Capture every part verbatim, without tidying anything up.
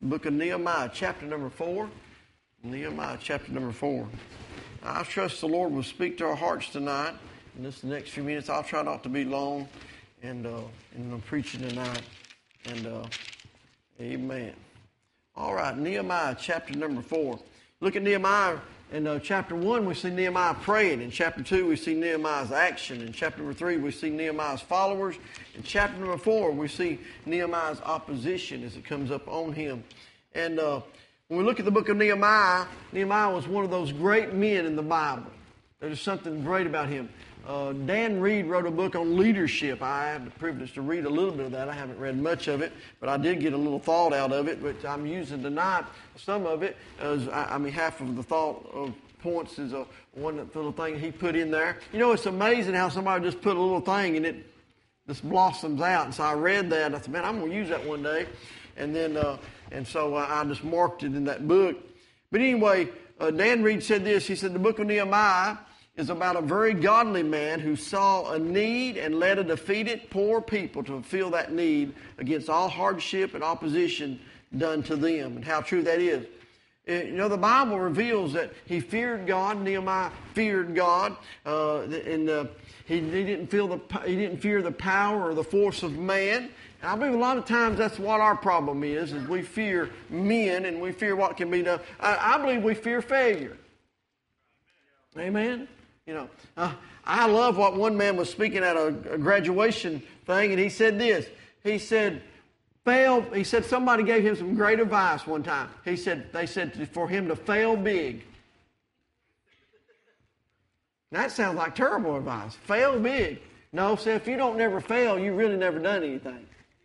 book of Nehemiah, chapter number four. Nehemiah, chapter number four. I trust the Lord will speak to our hearts tonight. In this next few minutes, I'll try not to be long and uh, in the preaching tonight. And uh, amen. All right, Nehemiah, chapter number four. Look at Nehemiah. In uh, chapter one, we see Nehemiah praying. In chapter two, we see Nehemiah's action. In chapter number three, we see Nehemiah's followers. In chapter number four, we see Nehemiah's opposition as it comes up on him. And uh, when we look at the book of Nehemiah, Nehemiah was one of those great men in the Bible. There's something great about him. Uh, Dan Reed wrote a book on leadership. I had the privilege to read a little bit of that. I haven't read much of it, but I did get a little thought out of it, which I'm using tonight. Some of it, as, I, I mean, half of the thought of points is a one little thing he put in there. You know, it's amazing how somebody just put a little thing and it just blossoms out. And so I read that, and I said, man, I'm going to use that one day. And then, uh, and so I just marked it in that book. But anyway, uh, Dan Reed said this. He said, the book of Nehemiah is about a very godly man who saw a need and led a defeated poor people to fulfill that need against all hardship and opposition done to them, and how true that is. You know, the Bible reveals that he feared God. Nehemiah feared God, uh, and uh, he, he didn't feel the he didn't fear the power or the force of man. And I believe a lot of times that's what our problem is: is we fear men and we fear what can be done. I, I believe we fear failure. Amen. You know, uh, I love what one man was speaking at a, a graduation thing, and he said this. He said, fail, he said somebody gave him some great advice one time. He said, they said for him to fail big. That sounds like terrible advice. Fail big. No, so if you don't never fail, you really never done anything.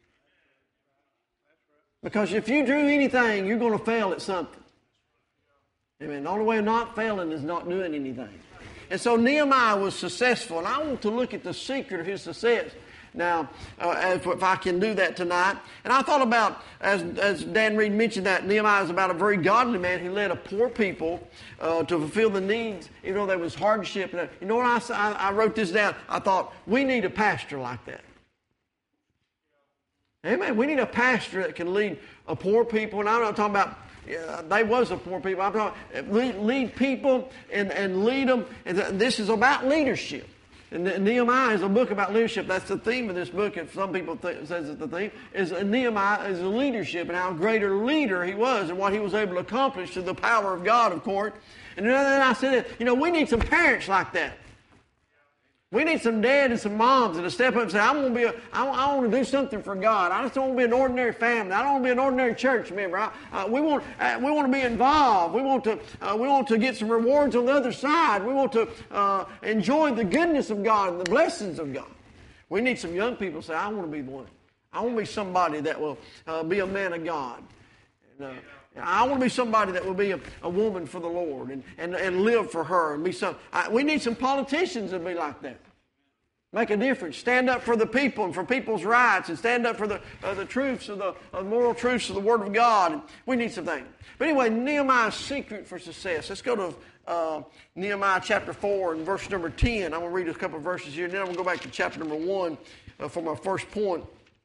Because if you do anything, you're going to fail at something. Amen. The only way of not failing is not doing anything. And so Nehemiah was successful, and I want to look at the secret of his success. Now, uh, if, if I can do that tonight. And I thought about, as, as Dan Reed mentioned, that Nehemiah is about a very godly man. He led a poor people uh, to fulfill the needs, even though there was hardship. And, you know what, I, I wrote this down. I thought, we need a pastor like that. Amen. We need a pastor that can lead a poor people. And I'm not talking about Yeah, they was a poor people. I'm talking lead, lead people and, and lead them. And this is about leadership. And Nehemiah is a book about leadership. That's the theme of this book. If some people th- says it's the theme, is Nehemiah is a leadership and how great a leader he was and what he was able to accomplish through the power of God, of course. And then I said, you know, we need some parents like that. We need some dads and some moms that step up and say, I'm going to be a, I, I want to do something for God. I just don't want to be an ordinary family. I don't want to be an ordinary church member. I, uh, we want uh, we want to be involved. We want to uh, we want to get some rewards on the other side. We want to uh, enjoy the goodness of God and the blessings of God. We need some young people to say, I want to be one. I want to be somebody that will uh, be a man of God. And, uh, I want to be somebody that will be a, a woman for the Lord and, and, and live for her. And be some. I, we need some politicians that be like that. Make a difference. Stand up for the people and for people's rights, and stand up for the uh, the truths of the uh, moral truths of the Word of God. And we need some things. But anyway, Nehemiah's secret for success. Let's go to uh, Nehemiah chapter four and verse number ten. I'm going to read a couple of verses here, and then I'm going to go back to chapter number one uh, for my first point.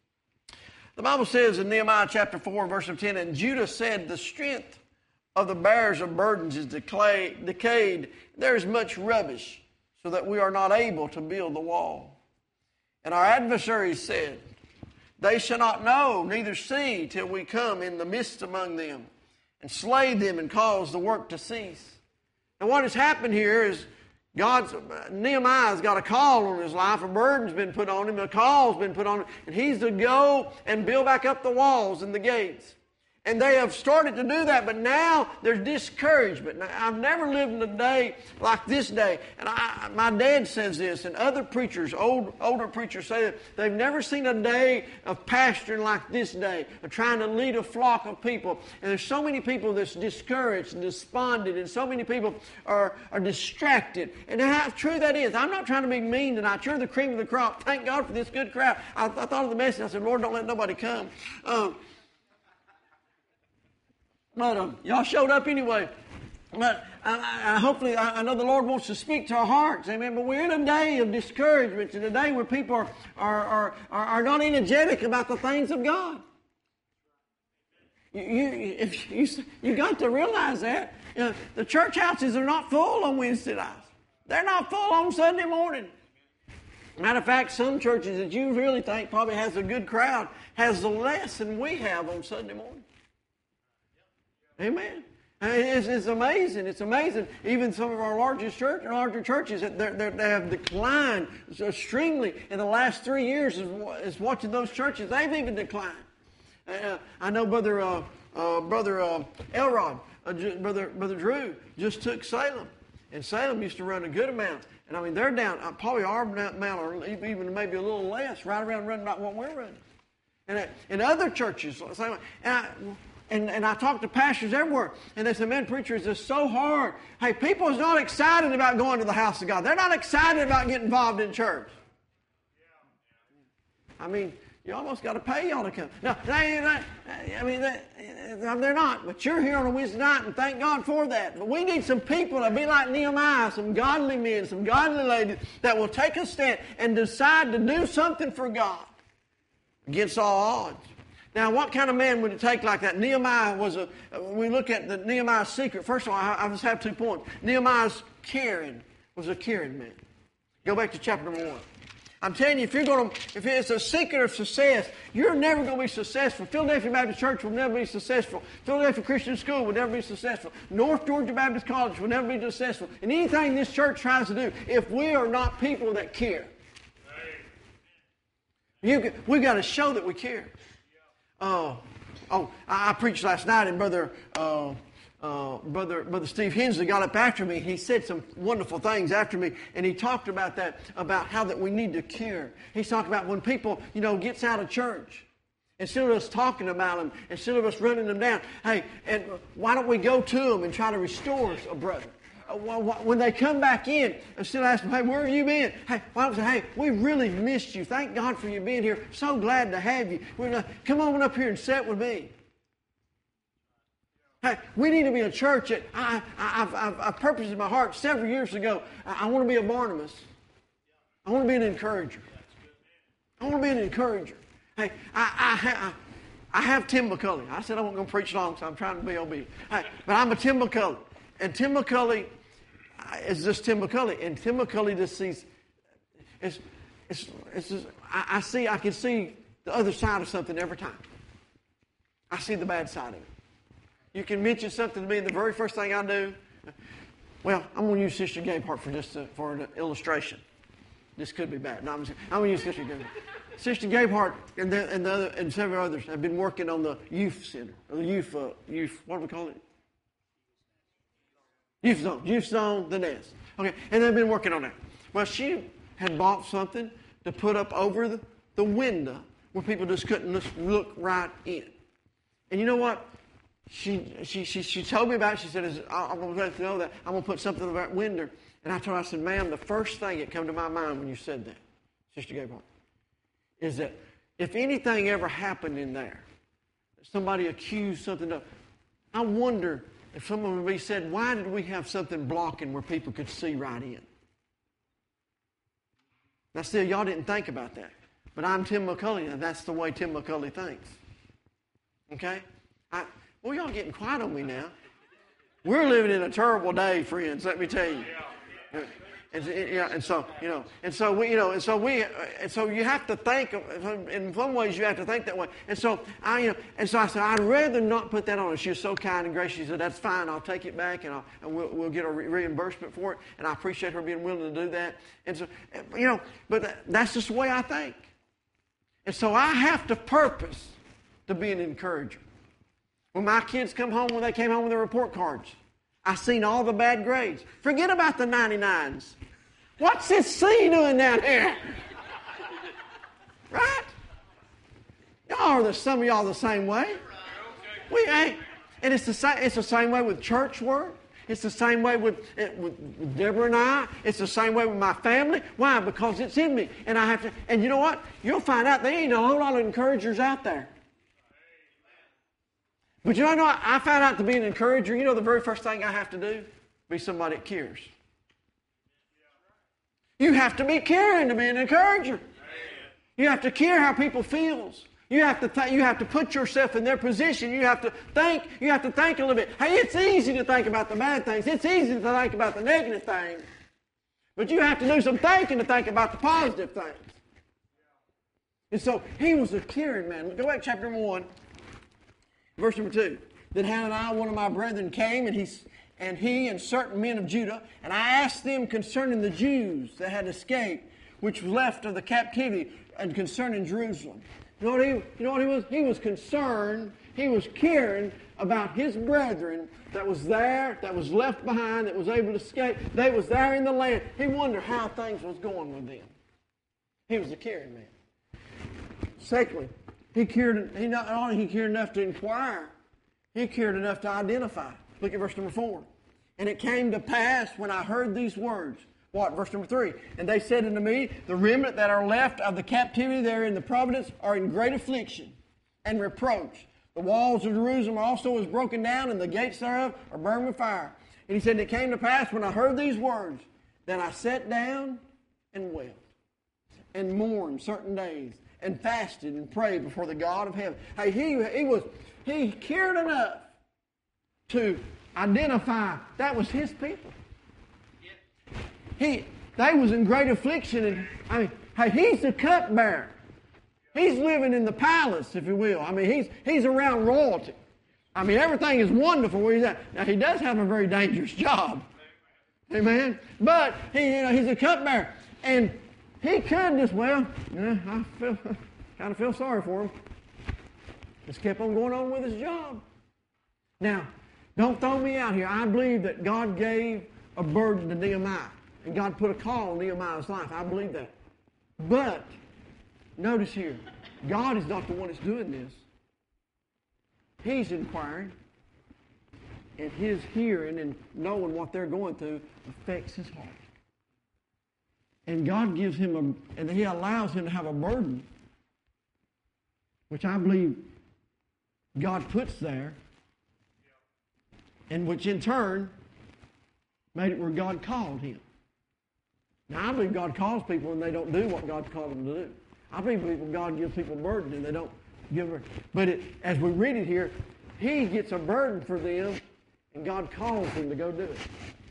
The Bible says in Nehemiah chapter four and verse number ten, and Judah said, the strength of the bearers of burdens is decay, decayed. There is much rubbish, so that we are not able to build the wall. And our adversaries said, they shall not know, neither see, till we come in the midst among them, and slay them and cause the work to cease. And what has happened here is God's, Nehemiah's got a call on his life. A burden's been put on him. A call's been put on him. And he's to go and build back up the walls and the gates. And they have started to do that, but now there's discouragement. Now, I've never lived in a day like this day. And I, my dad says this, and other preachers, old, older preachers say that they've never seen a day of pastoring like this day, of trying to lead a flock of people. And there's so many people that's discouraged and despondent, and so many people are, are distracted. And how true that is. I'm not trying to be mean tonight. You're the cream of the crop. Thank God for this good crowd. I, I thought of the message. I said, Lord, don't let nobody come. Um, But um, y'all showed up anyway. But I, I, hopefully, I, I know the Lord wants to speak to our hearts, amen. But we're in a day of discouragement, in a day where people are are, are, are not energetic about the things of God. You, you, if you, you got to realize that. You know, the church houses are not full on Wednesday nights. They're not full on Sunday morning. Matter of fact, some churches that you really think probably has a good crowd has less than we have on Sunday morning. Amen. It's, it's amazing. It's amazing. Even some of our largest church, larger churches, they're, they're, they have declined extremely in the last three years. Is, is watching those churches, they've even declined. Uh, I know Brother uh, uh, Brother uh, Elrod, uh, Brother Brother Drew just took Salem, and Salem used to run a good amount. And I mean, they're down uh, probably our amount, or even maybe a little less, right around running about what we're running. And uh, in other churches, same way. And I, And, and I talk to pastors everywhere, and they say, man, preacher, it's just so hard. Hey, people is not excited about going to the house of God. They're not excited about getting involved in church. I mean, you almost got to pay y'all to come. No, they, they, I mean, they, they're not. But you're here on a Wednesday night, and thank God for that. But we need some people to be like Nehemiah, some godly men, some godly ladies that will take a stand and decide to do something for God against all odds. Now, what kind of man would it take like that? Nehemiah was a, we look at the Nehemiah's secret. First of all, I, I just have two points. Nehemiah's caring was a caring man. Go back to chapter number one. I'm telling you, if you're going to, if it's a secret of success, you're never going to be successful. Philadelphia Baptist Church will never be successful. Philadelphia Christian School will never be successful. North Georgia Baptist College will never be successful. And anything this church tries to do, if we are not people that care, you, we've got to show that we care. Uh, oh, I, I preached last night, and Brother uh, uh, Brother Brother Steve Hensley got up after me. He said some wonderful things after me, and he talked about that, about how that we need to care. He's talking about when people, you know, gets out of church, instead of us talking about them, instead of us running them down, hey, and why don't we go to them and try to restore a brother? When they come back in, instead of asking, hey, where have you been? Hey, why don't we say, hey, we really missed you. Thank God for you being here. So glad to have you. We're not, come on up here and sit with me. Hey, we need to be a church that I, I, I've, I've, I've purposed in my heart several years ago. I, I want to be a Barnabas. I want to be an encourager. I want to be an encourager. Hey, I, I, I, I have Tim McCulley. I said I wasn't going to preach long, so I'm trying to be obedient. Hey, but I'm a Tim McCulley. And Tim McCulley is just Tim McCulley. And Tim McCulley just sees, it's, it's, it's just, I, I see, I can see the other side of something every time. I see the bad side of it. You can mention something to me, and the very first thing I do, well, I'm going to use Sister Gabehart for just a, for an illustration. This could be bad. No, I'm, just, I'm going to use Sister Gabehart. Sister Gabehart and the, and the other and several others have been working on the youth center, or the youth, uh, youth, what do we call it? Youth Zone, Youth Zone, the Nest. Okay, and they've been working on that. Well, she had bought something to put up over the, the window where people just couldn't just look right in. And you know what? She she she, she told me about it. She said, I'm going to let you know that I'm going to put something over that window. And I told her, I said, ma'am, the first thing that came to my mind when you said that, Sister Gabehart, is that if anything ever happened in there, somebody accused something of, I wonder if someone would be said, why did we have something blocking where people could see right in? Now, still, y'all didn't think about that. But I'm Tim McCulley, and that's the way Tim McCulley thinks. Okay? I, well, y'all getting quiet on me now. We're living in a terrible day, friends, let me tell you. And, yeah, and so, you know, and so we, you know, and so we, and so you have to think, in some ways you have to think that way. And so I, you know, and so I said, I'd rather not put that on her. She was so kind and gracious. She said, that's fine. I'll take it back and, I'll, and we'll, we'll get a re- reimbursement for it. And I appreciate her being willing to do that. And so, you know, but that, that's just the way I think. And so I have to purpose to be an encourager. When my kids come home, when they came home with their report cards, I seen all the bad grades. Forget about the ninety-nines. What's this C doing down here? Right? Y'all are the, some of y'all the same way. We ain't. And it's the same. It's the same way with church work. It's the same way with, with Deborah and I. It's the same way with my family. Why? Because it's in me, and I have to. And you know what? You'll find out there ain't a whole lot of encouragers out there. But you know what? I found out to be an encourager. You know the very first thing I have to do? Be somebody that cares. You have to be caring to be an encourager. You have to care how people feels. You have to th- you have to put yourself in their position. You have to think. You have to think a little bit. Hey, it's easy to think about the bad things. It's easy to think about the negative things. But you have to do some thinking to think about the positive things. And so he was a caring man. Go back to chapter number one, verse number two. Then Hananiah, one of my brethren, came, and he and he and certain men of Judah, and I asked them concerning the Jews that had escaped, which was left of the captivity, and concerning Jerusalem. You know what he, you know what he was? He was concerned, he was caring about his brethren that was there, that was left behind, that was able to escape. They was there in the land. He wondered how things was going with them. He was a caring man. Secondly, he cared, he not only he cared enough to inquire, he cared enough to identify. Look at verse number four. And it came to pass when I heard these words. What? Verse number three. And they said unto me, the remnant that are left of the captivity there in the providence are in great affliction and reproach. The walls of Jerusalem also is broken down, and the gates thereof are burned with fire. And he said, and it came to pass when I heard these words, then I sat down and wept, and mourned certain days, and fasted and prayed before the God of heaven. Hey, he, he was he cared enough to identify that was his people. He, they was in great affliction, and I mean, hey, he's the cupbearer. He's living in the palace, if you will. I mean, he's he's around royalty. I mean, everything is wonderful where he's at. Now, he does have a very dangerous job. Amen. But he, you know, he's a cupbearer, and he could just well, you know, I feel kind of feel sorry for him. Just kept on going on with his job. Now, don't throw me out here. I believe that God gave a burden to Nehemiah. And God put a call on Nehemiah's life. I believe that. But, notice here, God is not the one that's doing this. He's inquiring. And his hearing and knowing what they're going through affects his heart. And God gives him a, and he allows him to have a burden, which I believe God puts there, and which in turn made it where God called him. Now, I believe God calls people and they don't do what God's called them to do. I believe people, God gives people a burden and they don't give her. But it, as we read it here, he gets a burden for them and God calls them to go do it.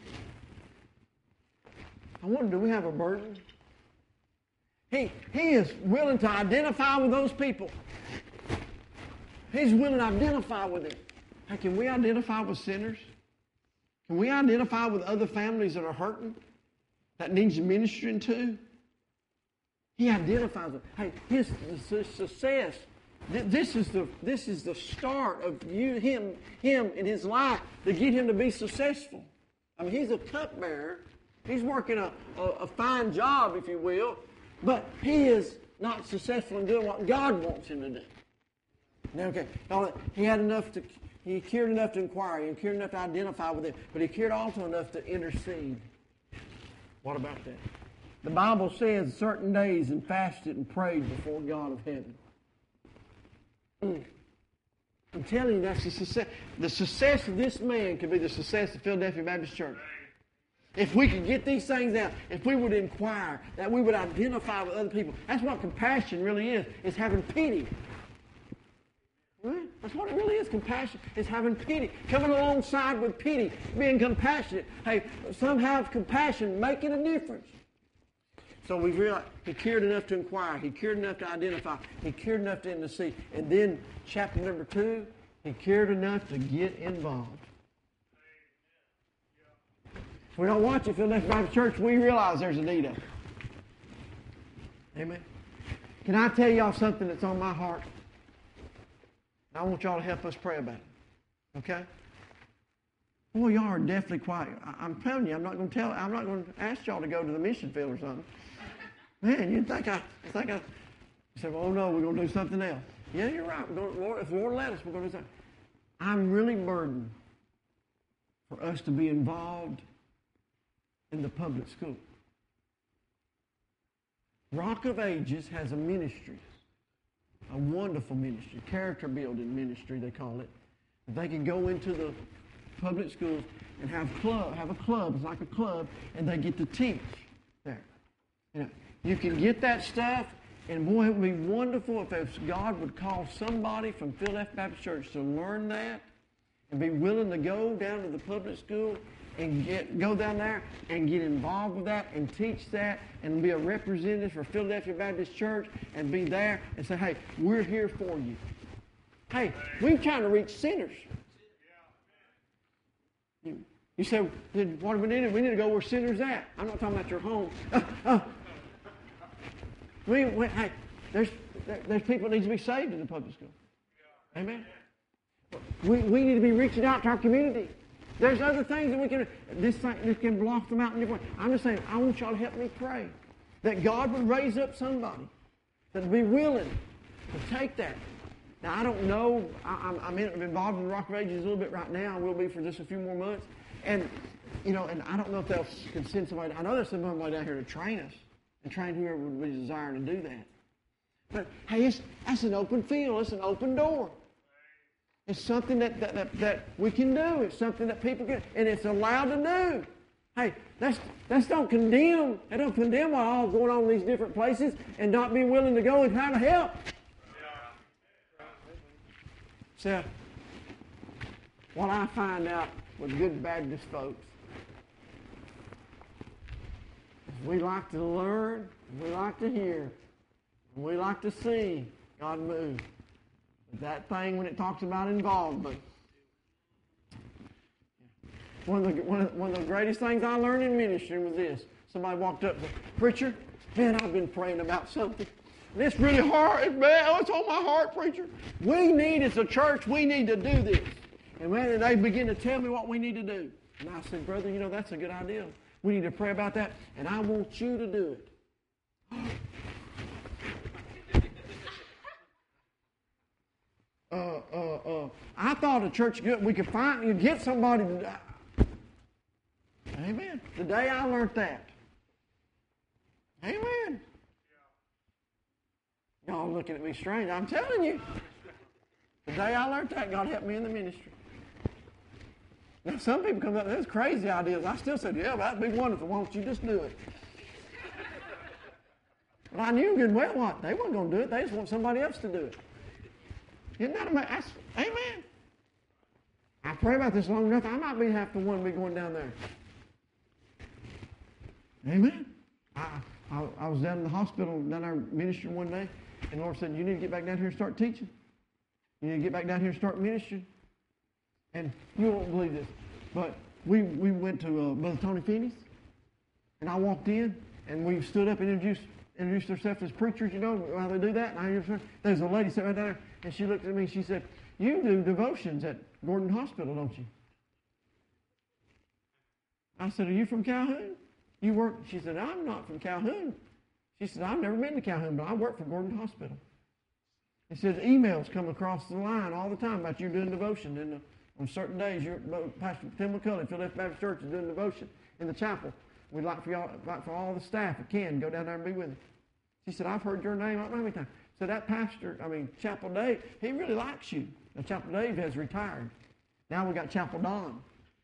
I wonder, do we have a burden? He, he is willing to identify with those people. He's willing to identify with them. Hey, can we identify with sinners? Can we identify with other families that are hurting, that needs ministering to? He identifies them. Hey, his, his success, this is the this is the start of you, him, him in his life to get him to be successful. I mean, he's a cupbearer. He's working a, a, a fine job, if you will, but he is not successful in doing what God wants him to do. Now, okay, he had enough to, he cared enough to inquire, he cared enough to identify with them, but he cared also enough to intercede. What about that? The Bible says certain days and fasted and prayed before God of heaven. Mm. I'm telling you, that's the success. The success of this man could be the success of Philadelphia Baptist Church. If we could get these things out, if we would inquire, that we would identify with other people. That's what compassion really is, is having pity. Right? That's what it really is, compassion. It's having pity. Coming alongside with pity, being compassionate. Hey, some have compassion, making a difference. So we realized he cared enough to inquire. He cared enough to identify. He cared enough to intercede. And then chapter number two, he cared enough to get involved. If we don't watch it, Philadelphia Baptist Church, we realize there's a need of it. Amen. Can I tell y'all something that's on my heart? I want y'all to help us pray about it. Okay? Boy, y'all are definitely quiet. I, I'm telling you, I'm not going to tell. I'm not going to ask y'all to go to the mission field or something. Man, you'd think I think I. You said, well, oh no, we're going to do something else. Yeah, you're right. We're going to, Lord, if the Lord let us, we're going to do something. I'm really burdened for us to be involved in the public school. Rock of Ages has a ministry. A wonderful ministry, character building ministry, they call it. They can go into the public schools and have club, have a club. It's like a club, and they get to teach there. You know, you can get that stuff, And boy, it would be wonderful if, if God would call somebody from Philadelphia Baptist Church to learn that and be willing to go down to the public school and get go down there and get involved with that and teach that and be a representative for Philadelphia Baptist Church and be there and say, hey, we're here for you. Hey, we're trying to reach sinners. You, you say, what do we need? We need to go where sinners at. I'm not talking about your home. Uh, uh, we, we, hey, there's, there, there's people that need to be saved in the public school. Amen. We, we need to be reaching out to our community. There's other things that we can, this, thing, this can block them out in different ways. I'm just saying, I want y'all to help me pray that God would raise up somebody that would be willing to take that. Now, I don't know, I, I'm, I'm involved in the Rock of Ages a little bit right now. I will be for just a few more months. And, you know, and I don't know if they'll can send somebody, I know there's somebody down here to train us and train whoever would be desiring to do that. But, hey, it's, that's an open field. It's an open door. It's something that, that, that, that we can do. It's something that people can, and it's allowed to do. Hey, that's, that's don't condemn. That don't condemn what all going on in these different places and not be willing to go and try to help. So, what I find out with good Baptist folks is we like to learn, we like to hear, and we like to see God move. That thing when it talks about involvement. One of the one of, one of the greatest things I learned in ministry was this. Somebody walked up and said, preacher, man, I've been praying about something. And it's really hard, man. Oh, it's on my heart, preacher. We need, as a church, we need to do this. And man, they begin to tell me what we need to do. And I said, brother, you know, that's a good idea. We need to pray about that, and I want you to do it. Uh, uh, uh, I thought a church we could find you get somebody to. Amen. The day I learned that. Amen. Y'all looking at me strange. I'm telling you. The day I learned that, God helped me in the ministry. Now some people come up with those crazy ideas. I still said, yeah, that'd be wonderful. Why don't you just do it? But I knew good well what they weren't going to do it. They just want somebody else to do it. Isn't that amazing? Amen. I pray about this long enough. I might be half the one to be going down there. Amen. I, I, I was down in the hospital, down our ministry one day, and the Lord said, you need to get back down here and start teaching. You need to get back down here and start ministering. And you won't believe this, but we, we went to uh, Brother Tony Finney's, and I walked in, and we stood up and introduced introduced ourselves as preachers, you know, how they do that. And I introduced her. There's a lady sitting right there, and she looked at me and she said, you do devotions at Gordon Hospital, don't you? I said, are you from Calhoun? You work? She said, I'm not from Calhoun. She said, I've never been to Calhoun, but I work for Gordon Hospital. He said, emails come across the line all the time about you doing devotion. And uh, on certain days, you're, Pastor Tim McCulley, Philadelphia Baptist Church, is doing devotion in the chapel. We'd like for y'all, like for all the staff that can, go down there and be with him. She said, I've heard your name, I don't know how many times. So that pastor, I mean, Chapel Dave, he really likes you. Now, Chapel Dave has retired. Now we got Chapel Don.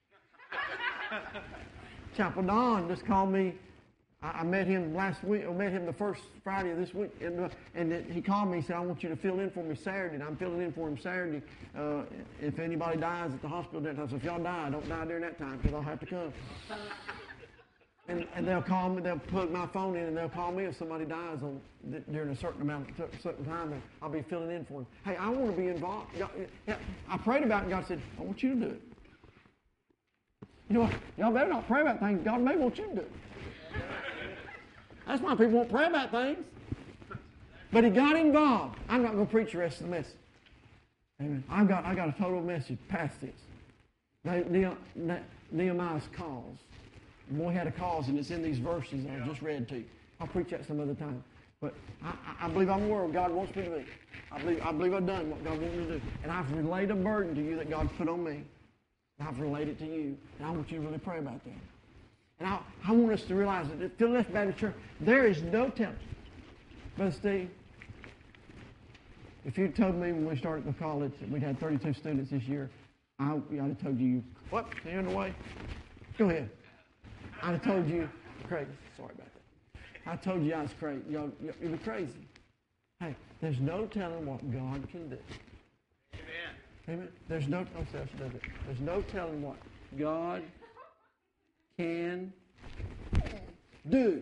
Chapel Don just called me. I, I met him last week, I met him the first Friday of this week, and, uh, and it, he called me and said, I want you to fill in for me Saturday. And I'm filling in for him Saturday. Uh, if anybody dies at the hospital during that time, so if y'all die, don't die during that time because I'll have to come. And, and they'll call me, they'll plug my phone in, and they'll call me if somebody dies on during a certain amount, of certain time, and I'll be filling in for them. Hey, I want to be involved. God, yeah, I prayed about it, and God said, I want you to do it. You know what? Y'all better not pray about things. God may want you to do it. That's why people won't pray about things. But he got involved. I'm not going to preach the rest of the message. Amen. I've got, I got a total message past this. Nehemiah's cause. The boy had a cause, and it's in these verses that I just read to you. I'll preach that some other time. But I, I believe I'm where God wants me to be. I believe, I believe I've done what God wants me to do. And I've relayed a burden to you that God put on me. And I've relayed it to you. And I want you to really pray about that. And I, I want us to realize that at Philadelphia Baptist Church, there is no temptation. Brother Steve, if you'd told me when we started the college that we'd had thirty-two students this year, I, I'd have told you, what? You're in the way? Go ahead. I'd have told you, crazy. Sorry about that. I told you I was crazy. Y'all, you'd be crazy. Hey, there's no telling what God can do. Amen. Amen. There's no, oh, does it. There's no telling what God can do.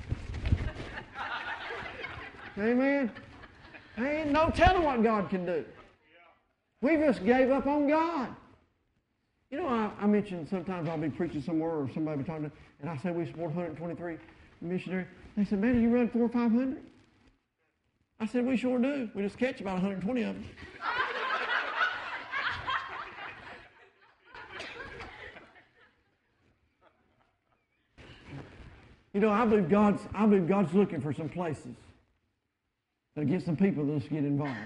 Amen. Ain't no telling what God can do. We just gave up on God. You know, I, I mentioned sometimes I'll be preaching somewhere or somebody will be talking to, and I say we support one hundred twenty-three missionaries. They said, man, do you run four or five hundred? I said, we sure do. We just catch about one hundred twenty of them. You know, I believe God's I believe God's looking for some places that'll get some people that'll get involved.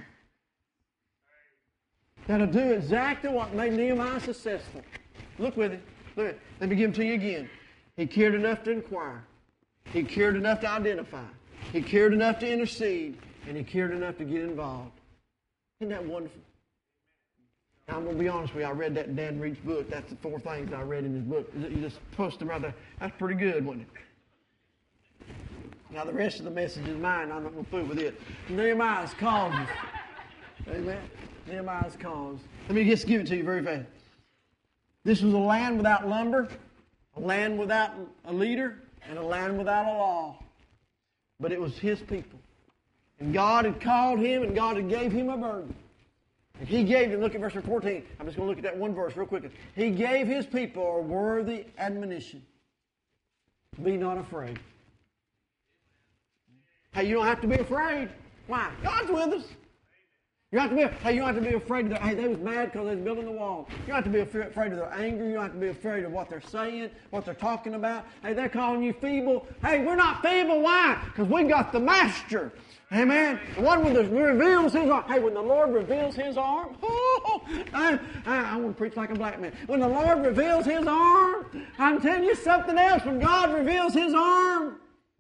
That'll do exactly what made Nehemiah successful. Look with it. Look at it. Let me give them to you again. He cared enough to inquire. He cared enough to identify. He cared enough to intercede. And he cared enough to get involved. Isn't that wonderful? Now, I'm going to be honest with you. I read that in Dan Reed's book. That's the four things I read in his book. You just post them right there. That's pretty good, wasn't it? Now, the rest of the message is mine. I'm not going to fool with it. Nehemiah's causes. Amen. Nehemiah's cause. Let me just give it to you very fast. This was a land without lumber, a land without a leader, and a land without a law. But it was his people. And God had called him, and God had gave him a burden. And he gave them, look at verse fourteen. I'm just going to look at that one verse real quick. He gave his people a worthy admonition. Be not afraid. Hey, you don't have to be afraid. Why? God's with us. You don't have to be, hey, you don't have to be afraid of their, hey, they was mad because they was building the wall. You don't have to be afraid of their anger. You don't have to be afraid of what they're saying, what they're talking about. Hey, they're calling you feeble. Hey, we're not feeble. Why? Because we got the master. Amen. The one when the reveals his arm. Hey, when the Lord reveals his arm, oh, I, I, I want to preach like a black man. When the Lord reveals his arm, I'm telling you something else. When God reveals his arm,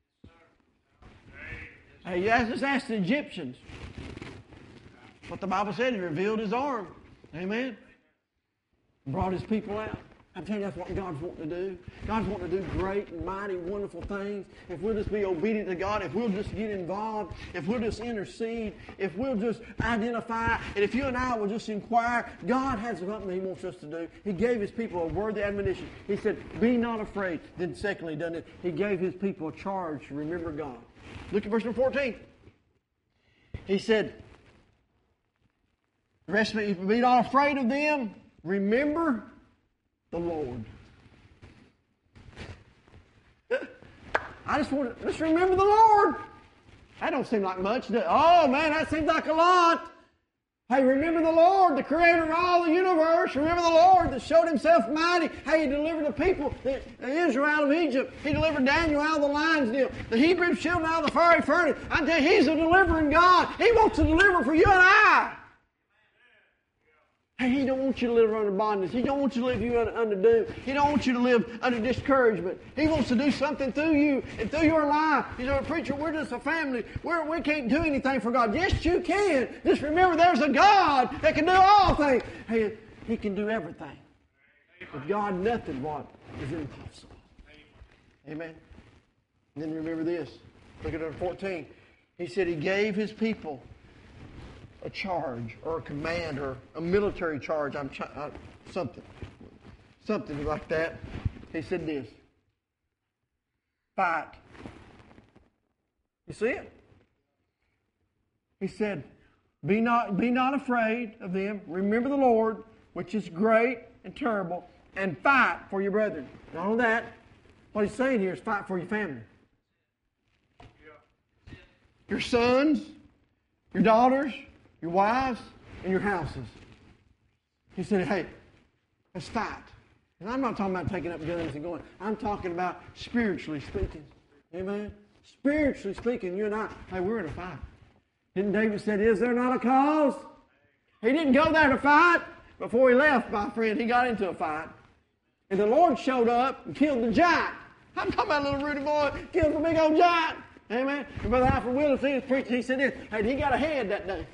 hey, you just ask the Egyptians. What the Bible said, he revealed his arm. Amen. Brought his people out. I'm telling you, that's what God's wanting to do. God's wanting to do great and mighty, wonderful things. If we'll just be obedient to God, if we'll just get involved, if we'll just intercede, if we'll just identify, and if you and I will just inquire, God has something he wants us to do. He gave his people a worthy admonition. He said, be not afraid. Then secondly, doesn't it? He gave his people a charge to remember God. Look at verse number fourteen. He said, the rest of it, be not afraid of them. Remember the Lord. I just want to, just remember the Lord. That don't seem like much. Does it? Oh, man, that seems like a lot. Hey, remember the Lord, the creator of all the universe. Remember the Lord that showed himself mighty. Hey, he delivered the people, the, Israel out of Egypt. He delivered Daniel out of the lion's den. The Hebrew children out of the fiery furnace. I tell you, he's a delivering God. He wants to deliver for you and I. Hey, he don't want you to live under bondage. He don't want you to live you under, under doom. He don't want you to live under discouragement. He wants to do something through you and through your life. You know, preacher, we're just a family. We're, we can't do anything for God. Yes, you can. Just remember there's a God that can do all things. Hey, he can do everything. With God, nothing what is impossible. Amen. And then remember this. Look at number fourteen. He said he gave his people a charge or a command or a military charge, I'm ch- uh, something, something like that. He said this: fight. You see it? He said, "Be not, be not afraid of them. Remember the Lord, which is great and terrible, and fight for your brethren." Not only that, what he's saying here is fight for your family, your sons, your daughters, your wives, and your houses. He said, hey, let's fight. And I'm not talking about taking up guns and going. I'm talking about spiritually speaking. Amen? Spiritually speaking, you and I, hey, we're in a fight. Didn't David say, is there not a cause? He didn't go there to fight. Before he left, my friend, he got into a fight. And the Lord showed up and killed the giant. I'm talking about a little Rudy boy, killed the big old giant. Amen? And Brother Alfred Willis, he was preaching, he said this, hey, he got a head that day.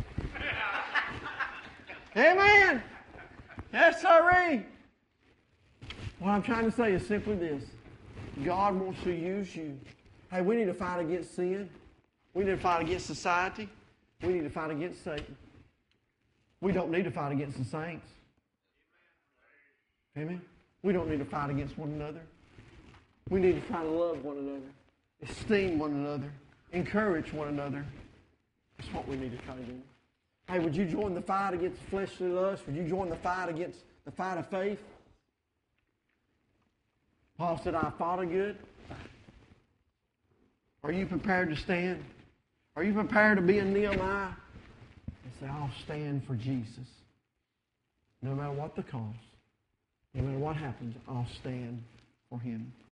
Amen. Yes, sirree. What I'm trying to say is simply this. God wants to use you. Hey, we need to fight against sin. We need to fight against society. We need to fight against Satan. We don't need to fight against the saints. Amen? We don't need to fight against one another. We need to try to love one another, esteem one another, encourage one another. That's what we need to try to do. Hey, would you join the fight against fleshly lust? Would you join the fight against the fight of faith? Paul said, I fought a good fight. Are you prepared to stand? Are you prepared to be a Nehemiah and say, I'll stand for Jesus? No matter what the cost, no matter what happens, I'll stand for him.